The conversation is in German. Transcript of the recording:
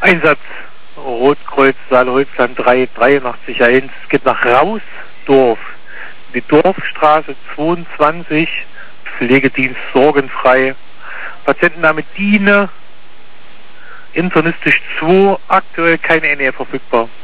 Einsatz Rotkreuz Saale-Holzland 383-1. Es geht nach Rausdorf. Die Dorfstraße 22. Pflegedienst sorgenfrei. Patientenname Diene. Internistisch 2. Aktuell keine Nähe verfügbar.